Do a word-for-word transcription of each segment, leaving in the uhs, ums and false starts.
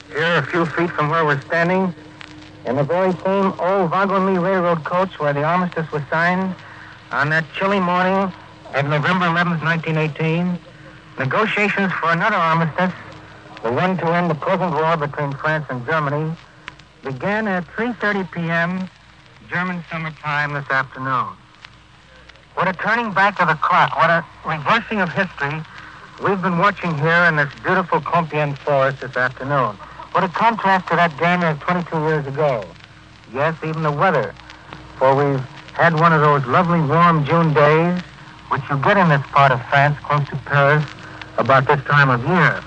Here, a few feet from where we're standing, in the very same old Wagon Railroad coach where the armistice was signed on that chilly morning of November eleventh, nineteen eighteen, negotiations for another armistice, the one to end the present war between France and Germany, began at three thirty p.m. German summer time this afternoon. What a turning back of the clock, what a reversing of history we've been watching here in this beautiful Compiègne forest this afternoon. What a contrast to that January of twenty-two years ago. Yes, even the weather, for we've had one of those lovely warm June days which you get in this part of France close to Paris about this time of year.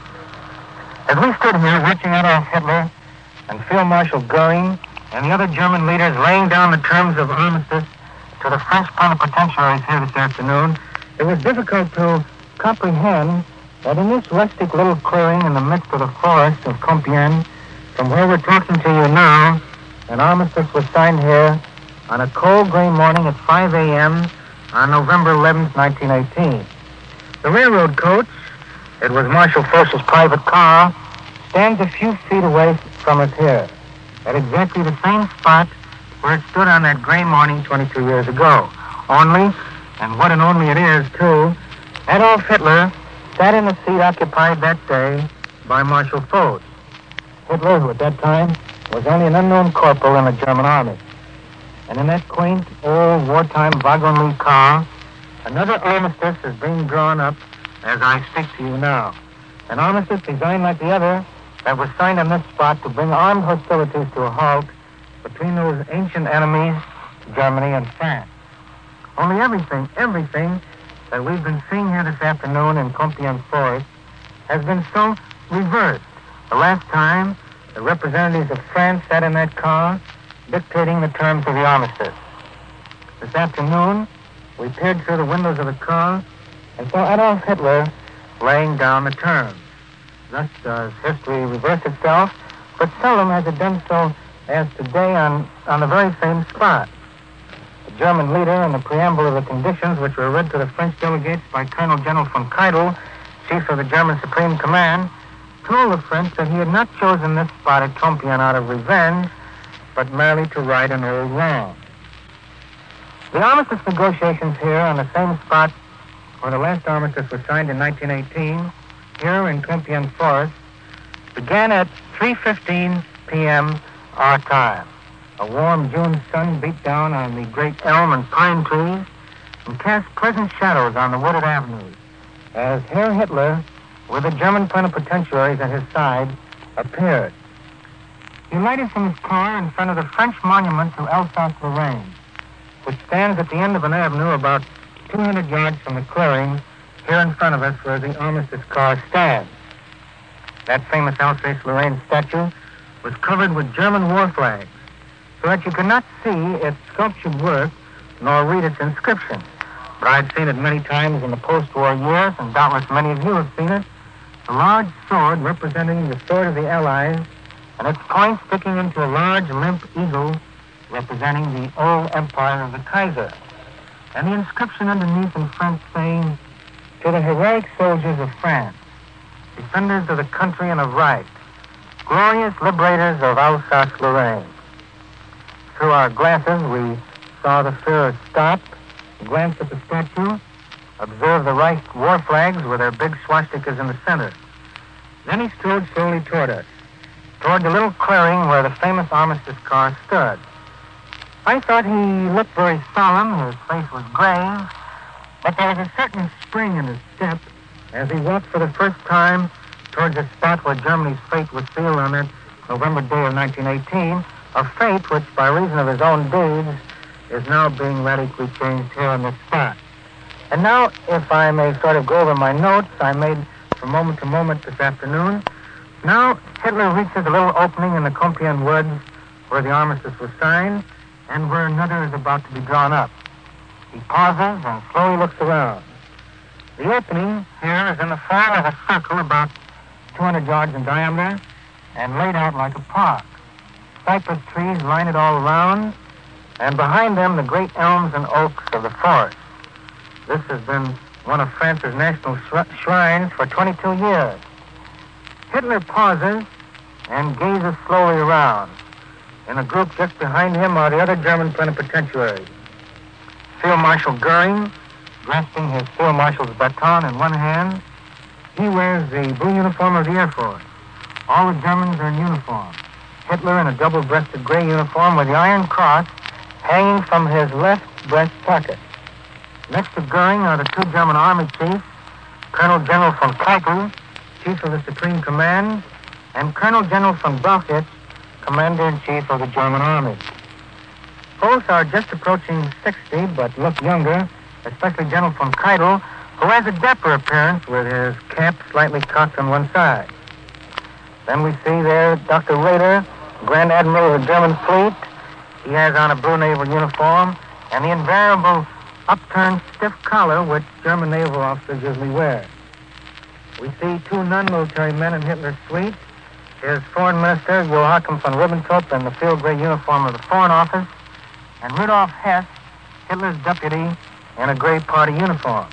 As we stood here watching Adolf Hitler and Field Marshal Goering and the other German leaders laying down the terms of armistice to the French plenipotentiaries here this afternoon, it was difficult to comprehend that in this rustic little clearing in the midst of the forest of Compiègne, from where we're talking to you now, an armistice was signed here on a cold gray morning at five a.m. on November eleventh, nineteen eighteen. The railroad coach, it was Marshal Foch's private car, stands a few feet away from us here, at exactly the same spot where it stood on that gray morning twenty-two years ago. Only, and what an only it is, too, Adolf Hitler sat in the seat occupied that day by Marshal Foch. Hitler, who at that time was only an unknown corporal in the German army. And in that quaint, old, wartime wagon car, another armistice is being drawn up as I speak to you now. An armistice designed like the other that was signed on this spot to bring armed hostilities to a halt between those ancient enemies, Germany and France. Only everything, everything that we've been seeing here this afternoon in Compiègne Forest has been so reversed. The last time, the representatives of France sat in that car dictating the terms of the armistice. This afternoon, we peered through the windows of the car and saw Adolf Hitler laying down the terms. Thus does history reverse itself, but seldom has it done so as today on, on the very same spot. The German leader, in the preamble of the conditions which were read to the French delegates by Colonel General von Keidel, Chief of the German Supreme Command, told the French that he had not chosen this spot at Compiègne out of revenge, but merely to right an old wrong. The armistice negotiations here on the same spot where the last armistice was signed in nineteen eighteen, here in Compiègne Forest, began at three fifteen p.m. our time. A warm June sun beat down on the great elm and pine trees and cast pleasant shadows on the wooded avenues as Herr Hitler, with the German plenipotentiaries at his side, appeared. He lighted from his car in front of the French monument to Alsace-Lorraine, which stands at the end of an avenue about two hundred yards from the clearing here in front of us where the armistice car stands. That famous Alsace-Lorraine statue was covered with German war flags, so that you could not see its sculptured work nor read its inscription. But I'd seen it many times in the post-war years, and doubtless many of you have seen it. A large sword representing the sword of the Allies, and its point sticking into a large limp eagle representing the old empire of the Kaiser. And the inscription underneath in French saying, "To the heroic soldiers of France, defenders of the country and of right, glorious liberators of Alsace-Lorraine." Through our glasses, we saw the Führer stop, glance at the statue, observe the Reich war flags with their big swastikas in the center. Then he strode slowly toward us, toward the little clearing where the famous armistice car stood. I thought he looked very solemn, his face was grave, but there was a certain spring in his step as he walked for the first time towards the spot where Germany's fate was sealed on that November day of nineteen eighteen, a fate which, by reason of his own deeds, is now being radically changed here on this spot. And now, if I may sort of go over my notes I made from moment to moment this afternoon, now Hitler reaches a little opening in the Compiègne woods where the armistice was signed and where another is about to be drawn up. He pauses and slowly looks around. The opening here is in the form of a circle about two hundred yards in diameter and laid out like a park. Cypress trees line it all around, and behind them the great elms and oaks of the forest. This has been one of France's national shrines for twenty-two years. Hitler pauses and gazes slowly around. In a group just behind him are the other German plenipotentiaries. Field Marshal Goering, grasping his Field Marshal's baton in one hand, he wears the blue uniform of the Air Force. All the Germans are in uniform. Hitler in a double-breasted gray uniform with the Iron Cross hanging from his left breast pocket. Next to Goering are the two German Army chiefs, Colonel General von Keitel, Chief of the Supreme Command, and Colonel General von Brauchitsch, Commander-in-Chief of the German Army. Both are just approaching sixty, but look younger, especially General von Keitel, who has a dapper appearance with his cap slightly cocked on one side. Then we see there Doctor Raeder, Grand Admiral of the German fleet. He has on a blue naval uniform and the invariable upturned stiff collar which German naval officers usually wear. We see two non-military men in Hitler's suite. His foreign minister, Joachim von Ribbentrop, in the field gray uniform of the Foreign Office, and Rudolf Hess, Hitler's deputy, in a gray party uniform.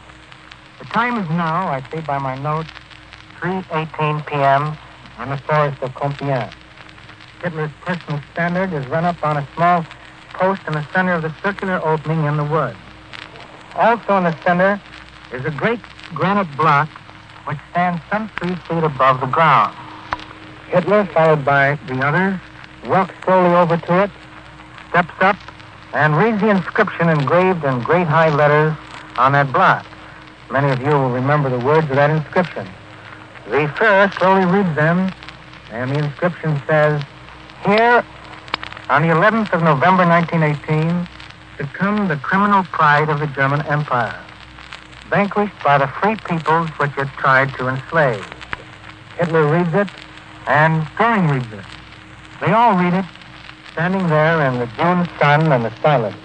The time is now, I see by my notes, three eighteen p.m. in the forest of Compiègne. Hitler's personal standard is run up on a small post in the center of the circular opening in the wood. Also in the center is a great granite block which stands some three feet above the ground. Hitler, followed by the others, walks slowly over to it, steps up, and reads the inscription engraved in great high letters on that block. Many of you will remember the words of that inscription. The Führer slowly reads them, and the inscription says, "Here, on the eleventh of November, nineteen eighteen, succumbed the criminal pride of the German Empire, vanquished by the free peoples which it tried to enslave." Hitler reads it, and Goering reads it. They all read it, standing there in the June sun and the silence.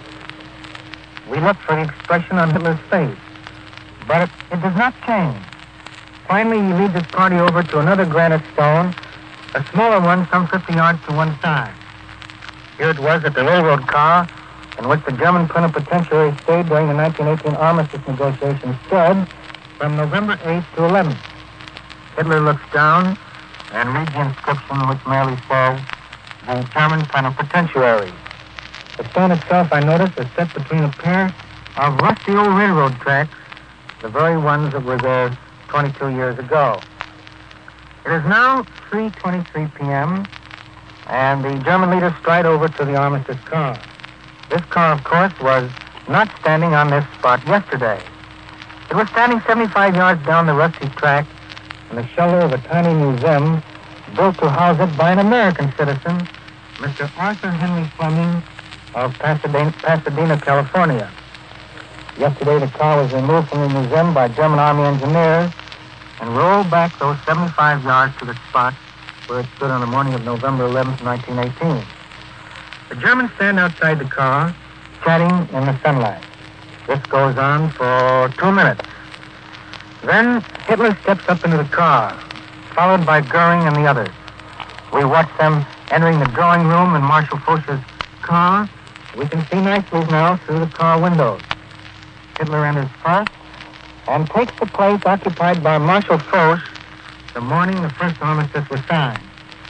We look for the expression on Hitler's face, but it, it does not change. Finally, he leads his party over to another granite stone, a smaller one some fifty yards to one side. Here it was that the railroad car in which the German plenipotentiary stayed during the nineteen eighteen armistice negotiations stood from November eighth to eleventh. Hitler looks down and reads the inscription which merely says, "The German plenipotentiary." The stone itself, I notice, is set between a pair of rusty old railroad tracks, the very ones that were there twenty-two years ago. It is now three twenty-three p.m., and the German leaders stride over to the armistice car. This car, of course, was not standing on this spot yesterday. It was standing seventy-five yards down the rusty track in the shelter of a tiny museum built to house it by an American citizen, Mister Arthur Henry Fleming of Pasadena, Pasadena, California. Yesterday, the car was removed from the museum by German Army engineers and rolled back those seventy-five yards to the spot where it stood on the morning of November eleventh, nineteen eighteen. The Germans stand outside the car, chatting in the sunlight. This goes on for two minutes. Then Hitler steps up into the car, followed by Goering and the others. We watch them entering the drawing room in Marshal Foch's car. We can see nicely now through the car windows. Hitler enters first and takes the place occupied by Marshal Foch the morning the first armistice was signed.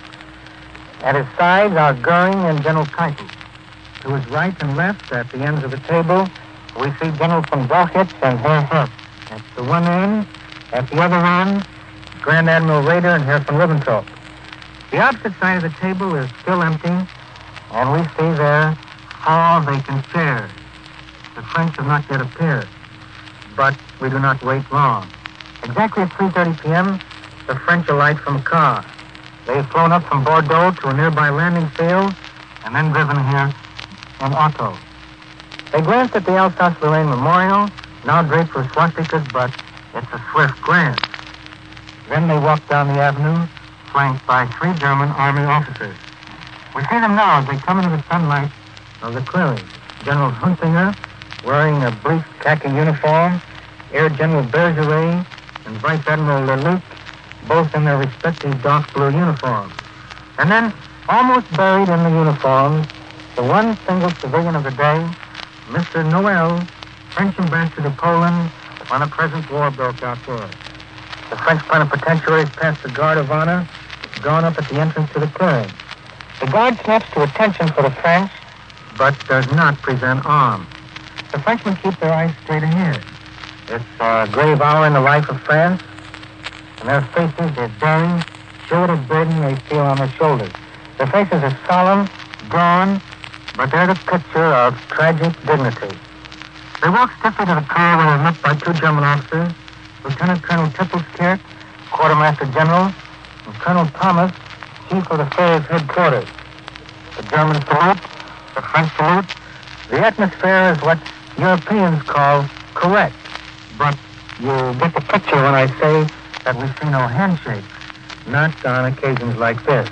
At his sides are Goering and General Keitel. To his right and left, at the ends of the table, we see General von Brauchitsch and Herr Hess. At the one end, at the other end, Grand Admiral Raeder and Herr von Ribbentrop. The opposite side of the table is still empty, and we see there four vacant chairs. The French have not yet appeared, but we do not wait long. Exactly at three thirty p.m., the French alight from a car. They've flown up from Bordeaux to a nearby landing field and then driven here in auto. They glanced at the Alsace-Lorraine Memorial, now draped with swastikas, but it's a swift glance. Then they walked down the avenue, flanked by three German Army officers. We see them now as they come into the sunlight of the clearing. General Hunsinger, wearing a brief khaki uniform, Air General Bergeret, and Vice Admiral Leluc, both in their respective dark blue uniforms. And then, almost buried in the uniforms, the one single civilian of the day, Mister Noel, French ambassador to Poland when the present war broke out there. The French plenipotentiaries passed the guard of honor, drawn up at the entrance to the clearing. The guard snaps to attention for the French, but does not present arms. The Frenchmen keep their eyes straight ahead. It's a grave hour in the life of France, and their faces, their bearing, show the burden they feel on their shoulders. Their faces are solemn, drawn, but they're the picture of tragic dignity. They walk stiffly to the car where they're met by two German officers, Lieutenant Colonel Tippelskirch, Quartermaster General, and Colonel Thomas, Chief of the Furs Headquarters. The German salute, the French salute. The atmosphere is what Europeans call correct. But you get the picture when I say that we see no handshakes, not on occasions like this.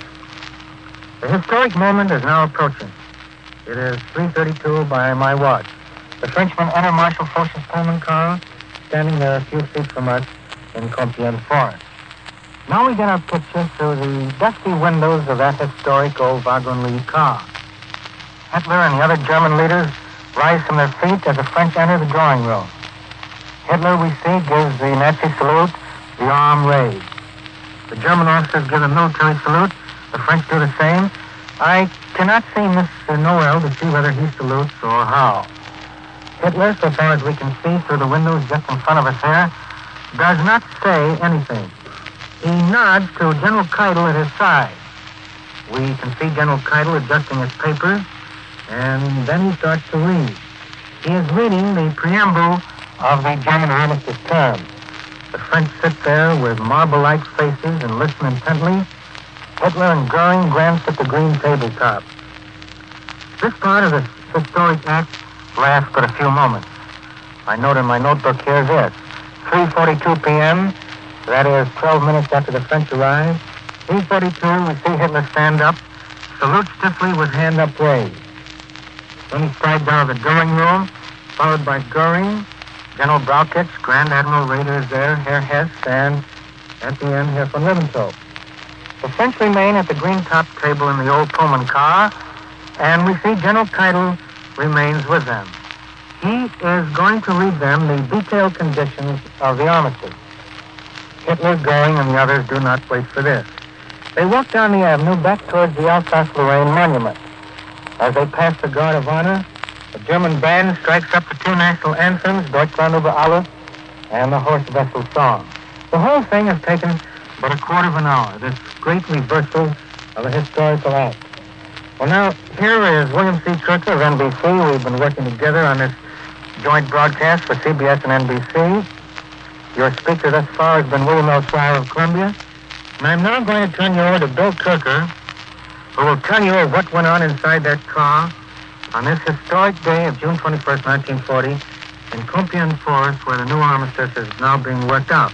The historic moment is now approaching. It is three thirty-two by my watch. The Frenchmen enter Marshal Foch's Pullman car, standing there a few feet from us in Compiègne Forest. Now we get our picture through the dusty windows of that historic old wagon-lit car. Hitler and the other German leaders rise from their feet as the French enter the drawing room. Hitler, we see, gives the Nazi salute, the arm raised. The German officers give the military salute. The French do the same. I cannot see Mister Noel to see whether he salutes or how. Hitler, so far as we can see through the windows just in front of us here, does not say anything. He nods to General Keitel at his side. We can see General Keitel adjusting his papers, and then he starts to read. He is reading the preamble of the German armistice terms. The French sit there with marble-like faces and listen intently. Hitler and Goering glance at the green tabletop. This part of the historic act lasts but a few moments. I note in my notebook here this. three forty-two p.m., that is twelve minutes after the French arrive. three forty-two, we see Hitler stand up, salute stiffly with hand upraised. Then he strides out of the Goering room, followed by Goering, General Brauchitsch, Grand Admiral Raeder is there, Herr Hess, and at the end, Herr von Ribbentrop. The French remain at the green top table in the old Pullman car, and we see General Keitel remains with them. He is going to read them the detailed conditions of the armistice. Hitler, Goering, and the others do not wait for this. They walk down the avenue back towards the Alsace-Lorraine monument. As they pass the Guard of Honor, the German band strikes up the two national anthems, Deutschland über alles, and the Horse Vessel Song. The whole thing has taken but a quarter of an hour, this great reversal of a historical act. Well, now, here is William C. Kirker of N B C. We've been working together on this joint broadcast for C B S and N B C. Your speaker thus far has been William L. Schreier of Columbia. And I'm now going to turn you over to Bill Kirker, who will tell you what went on inside that car on this historic day of June twenty-first, nineteen forty, in Compiègne Forest, where the new armistice is now being worked out.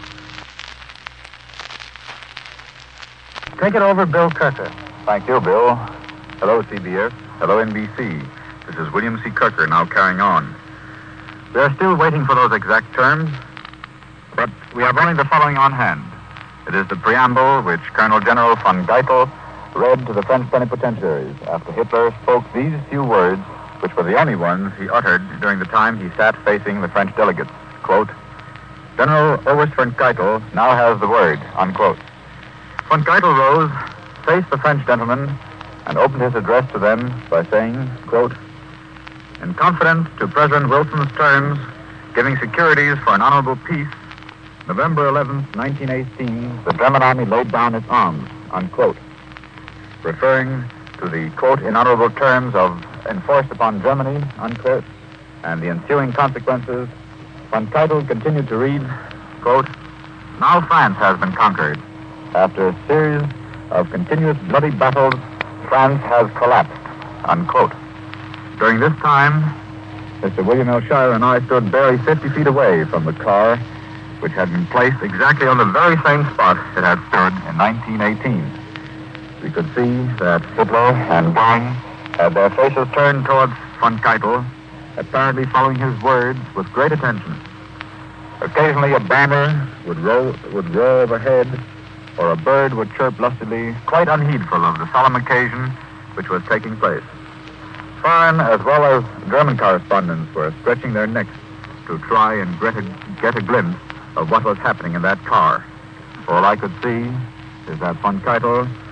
Take it over, Bill Kirker. Thank you, Bill. Hello, C B S. Hello, N B C. This is William C. Kirker now carrying on. We are still waiting for those exact terms, but we have only the following on hand. It is the preamble which Colonel General von Geitel read to the French plenipotentiaries after Hitler spoke these few words, which were the only ones he uttered during the time he sat facing the French delegates. Quote, General Oberst von Geitel now has the word, unquote. Von Geitel rose, faced the French gentlemen, and opened his address to them by saying, quote, in confidence to President Wilson's terms, giving securities for an honorable peace, November eleventh, nineteen eighteen, the German army laid down its arms, unquote. Referring to the, quote, in honorable terms of enforced upon Germany, unquote, and the ensuing consequences, von Keitel continued to read, quote, now France has been conquered. After a series of continuous bloody battles, France has collapsed, unquote. During this time, Mister William L. Schreier and I stood barely fifty feet away from the car, which had been placed exactly on the very same spot it had stood in nineteen eighteen. We could see that Hitler and Goering had their faces turned towards von Keitel, apparently following his words with great attention. Occasionally a banner would roll, would roar overhead, or a bird would chirp lustily, quite unheedful of the solemn occasion which was taking place. Foreign as well as German correspondents were stretching their necks to try and get a, get a glimpse of what was happening in that car. All I could see is that von Keitel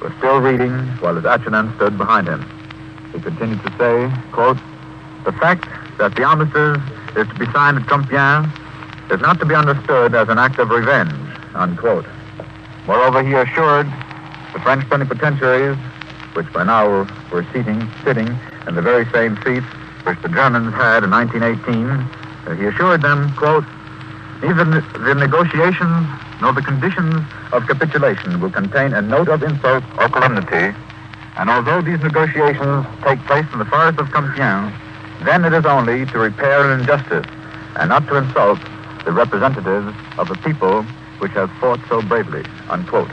was still reading while his adjutant stood behind him. He continued to say, quote, "The fact that the armistice is to be signed at Compiègne is not to be understood as an act of revenge," unquote. Moreover, he assured the French plenipotentiaries, which by now were seating, sitting in the very same seats which the Germans had in nineteen eighteen, uh, he assured them, quote, "Neither the negotiations nor the conditions of capitulation will contain a note of insult or calumny, and although these negotiations take place in the forest of Compiègne, then it is only to repair an injustice and not to insult the representatives of the people which have fought so bravely," unquote.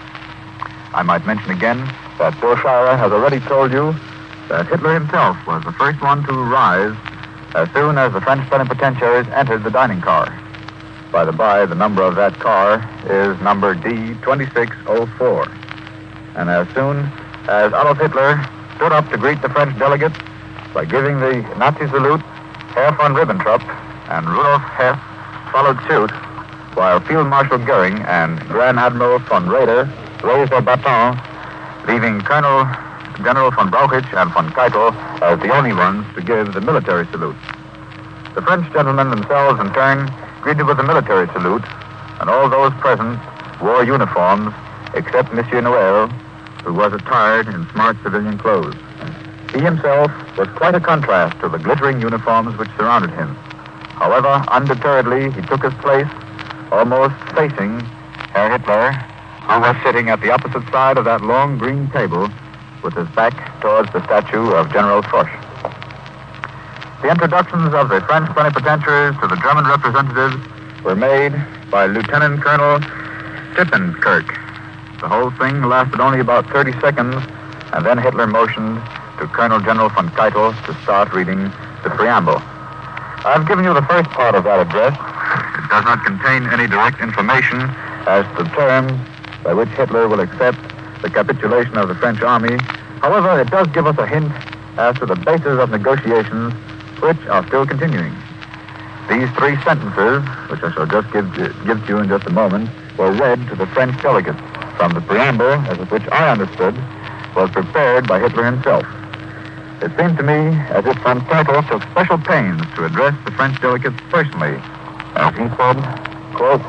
I might mention again that Bill Shirer has already told you that Hitler himself was the first one to rise as soon as the French plenipotentiaries entered the dining car. By the by, the number of that car is number D twenty-six oh four. And as soon as Adolf Hitler stood up to greet the French delegates by giving the Nazi salute, Herr von Ribbentrop and Rudolf Hess followed suit, while Field Marshal Goering and Grand Admiral von Raeder raised their baton, leaving Colonel General von Brauchitsch and von Keitel as the only ones to give the military salute. The French gentlemen themselves, in turn, greeted with a military salute, and all those present wore uniforms except Monsieur Noël, who was attired in smart civilian clothes. He himself was quite a contrast to the glittering uniforms which surrounded him. However, undeterredly, he took his place almost facing Herr Hitler, who was sitting at the opposite side of that long green table with his back towards the statue of General Foch. The introductions of the French plenipotentiaries to the German representatives were made by Lieutenant Colonel Stippenkirk. The whole thing lasted only about thirty seconds, and then Hitler motioned to Colonel General von Keitel to start reading the preamble. I've given you the first part of that address. It does not contain any direct information as to the terms by which Hitler will accept the capitulation of the French army. However, it does give us a hint as to the basis of negotiations which are still continuing. These three sentences, which I shall just give, give to you in just a moment, were read to the French delegates from the preamble, as of which I understood, was prepared by Hitler himself. It seemed to me as if von Keitel took special pains to address the French delegates personally. As he said, quote,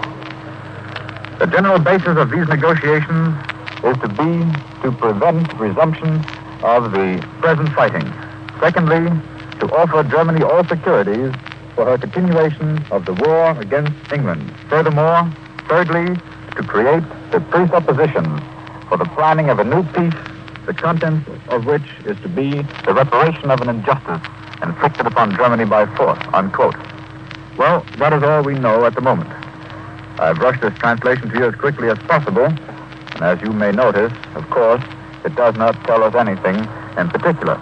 "The general basis of these negotiations is to be to prevent resumption of the present fighting. Secondly, to offer Germany all securities for her continuation of the war against England. Furthermore, thirdly, to create the presuppositions for the planning of a new peace, the contents of which is to be the reparation of an injustice inflicted upon Germany by force," unquote. Well, that is all we know at the moment. I've rushed this translation to you as quickly as possible, and as you may notice, of course, it does not tell us anything in particular.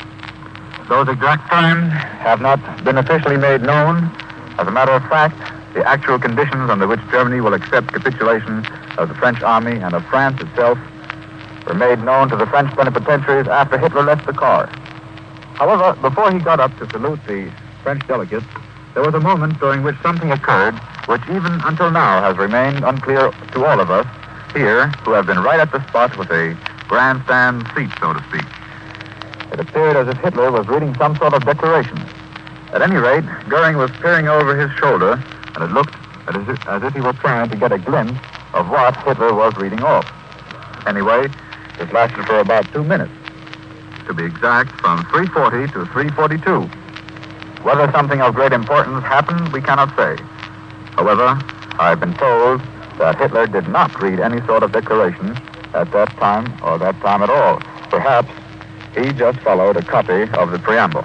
Those exact terms have not been officially made known. As a matter of fact, the actual conditions under which Germany will accept capitulation of the French army and of France itself were made known to the French plenipotentiaries after Hitler left the car. However, before he got up to salute the French delegates, there was a moment during which something occurred which even until now has remained unclear to all of us here who have been right at the spot with a grandstand seat, so to speak. It appeared as if Hitler was reading some sort of declaration. At any rate, Goering was peering over his shoulder, and it looked as if, as if he were trying to get a glimpse of what Hitler was reading off. Anyway, it lasted for about two minutes. To be exact, from three forty to three forty-two. Whether something of great importance happened, we cannot say. However, I've been told that Hitler did not read any sort of declaration at that time or that time at all. Perhaps he just followed a copy of the preamble.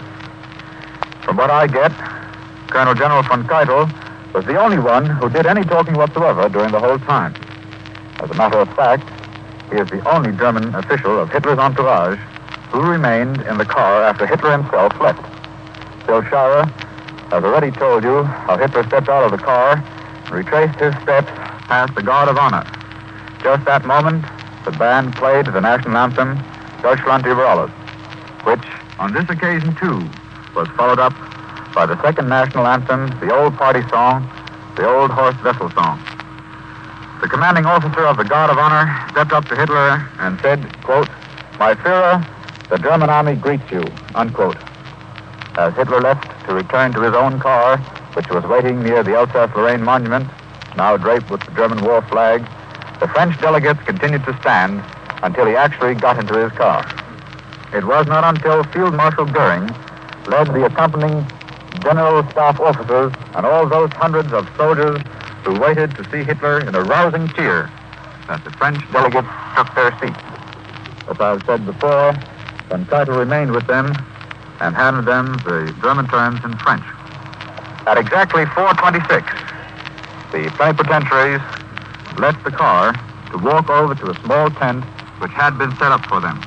From what I get, Colonel General von Keitel was the only one who did any talking whatsoever during the whole time. As a matter of fact, he is the only German official of Hitler's entourage who remained in the car after Hitler himself left. Bill Shirer has already told you how Hitler stepped out of the car and retraced his steps past the Guard of Honor. Just that moment, the band played the national anthem, Deutschland über alles, which, on this occasion too, was followed up by the second national anthem, the old party song, the old horse vessel song. The commanding officer of the Guard of Honor stepped up to Hitler and said, quote, "My Führer, the German army greets you," unquote. As Hitler left to return to his own car, which was waiting near the Alsace-Lorraine monument, now draped with the German war flag, the French delegates continued to stand until he actually got into his car. It was not until Field Marshal Goering led the accompanying general staff officers and all those hundreds of soldiers who waited to see Hitler in a rousing cheer that the French delegates took their seats. As I've said before, von Keitel remained with them and handed them the German terms in French. At exactly four twenty-six, the plenipotentiaries left the car to walk over to a small tent which had been set up for them.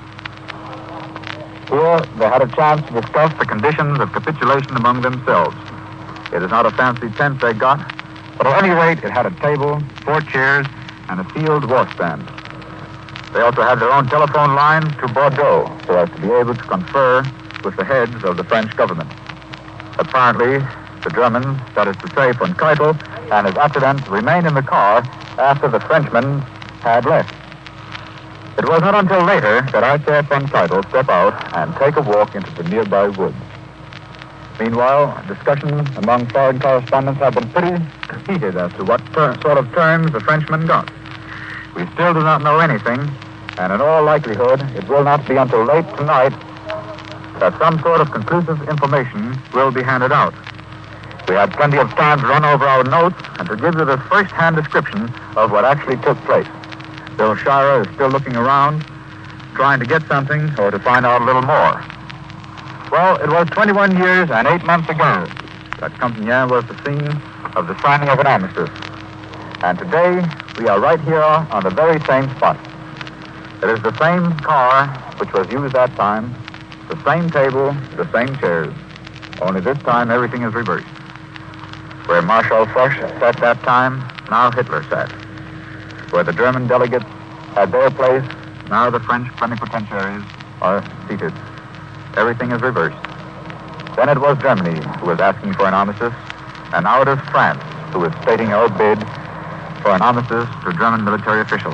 Here, they had a chance to discuss the conditions of capitulation among themselves. It is not a fancy tent they got, but at any rate, it had a table, four chairs, and a field washstand. They also had their own telephone line to Bordeaux so as to be able to confer with the heads of the French government. Apparently, the Germans, that is to say, von Keitel and his attendant, remained in the car after the Frenchmen had left. It was not until later that I saw von Keitel step out and take a walk into the nearby woods. Meanwhile, discussion among foreign correspondents have been pretty heated as to what ter- sort of terms the Frenchmen got. We still do not know anything, and in all likelihood, it will not be until late tonight that some sort of conclusive information will be handed out. We had plenty of time to run over our notes and to give you the first-hand description of what actually took place. Bill Shirer is still looking around, trying to get something or to find out a little more. Well, it was twenty-one years and eight months ago that Compiègne was the scene of the signing of an armistice. And today, we are right here on the very same spot. It is the same car which was used that time, the same table, the same chairs. Only this time, everything is reversed. Where Marshal Foch sat that time, now Hitler sat. Where the German delegates had their place, now the French plenipotentiaries are seated. Everything is reversed. Then it was Germany who was asking for an armistice, and now it is France who is stating our bid for an armistice to German military officials.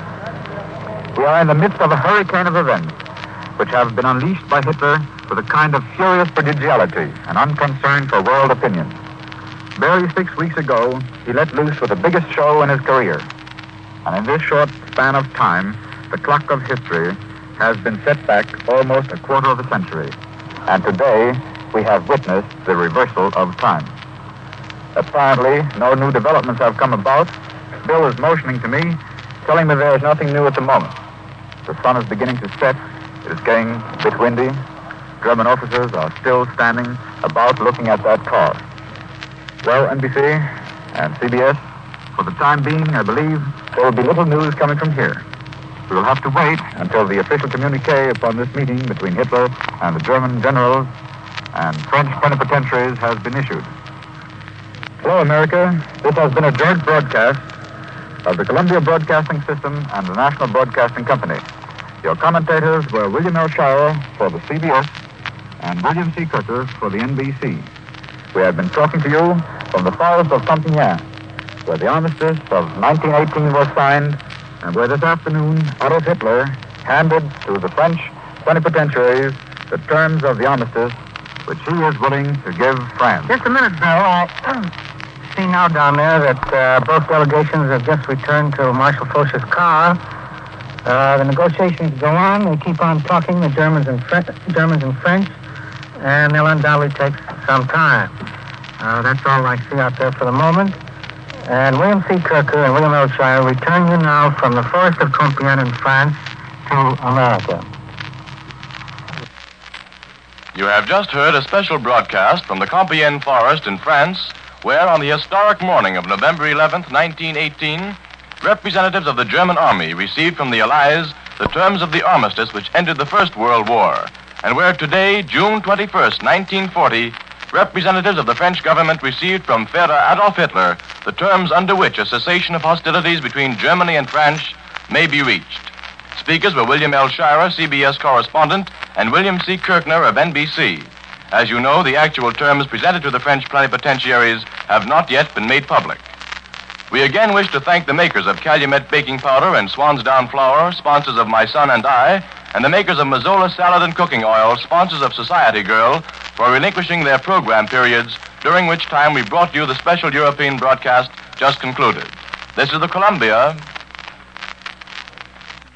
We are in the midst of a hurricane of events which have been unleashed by Hitler with a kind of furious prodigality and unconcern for world opinion. Barely six weeks ago, he let loose with the biggest show in his career. And in this short span of time, the clock of history has been set back almost a quarter of a century. And today, we have witnessed the reversal of time. Apparently, no new developments have come about. Bill is motioning to me, telling me there is nothing new at the moment. The sun is beginning to set. It is getting a bit windy. German officers are still standing about looking at that car. Well, N B C and C B S, for the time being, I believe there will be little news coming from here. We will have to wait until the official communique upon this meeting between Hitler and the German generals and French plenipotentiaries has been issued. Hello, America. This has been a joint broadcast of the Columbia Broadcasting System and the National Broadcasting Company. Your commentators were William L. Shirer for the C B S and William C. Kirker for the N B C. We have been talking to you from the forest of Compiègne, where the armistice of nineteen eighteen was signed, and where this afternoon Adolf Hitler handed to the French plenipotentiaries the terms of the armistice which he is willing to give France. Just a minute, Bill. I see now down there that uh, both delegations have just returned to Marshal Foch's car. Uh, the negotiations go on. They keep on talking, the Germans and Fre- Germans and French, and they'll undoubtedly take some time. Uh, that's all I see out there for the moment. And William C. Kirker and William L. Shirer return you now from the forest of Compiègne in France to America. You have just heard a special broadcast from the Compiègne Forest in France, where on the historic morning of November eleventh, nineteen eighteen, representatives of the German army received from the Allies the terms of the armistice which ended the First World War, and where today, June twenty-first, nineteen forty, representatives of the French government received from Führer Adolf Hitler the terms under which a cessation of hostilities between Germany and France may be reached. Speakers were William L. Shirer, C B S correspondent, and William C. Kirkner of N B C. As you know, the actual terms presented to the French plenipotentiaries have not yet been made public. We again wish to thank the makers of Calumet Baking Powder and Swan's Down Flour, sponsors of My Son and I, and the makers of Mazzola Salad and Cooking Oil, sponsors of Society Girl, for relinquishing their program periods, during which time we brought you the special European broadcast just concluded. This is the Columbia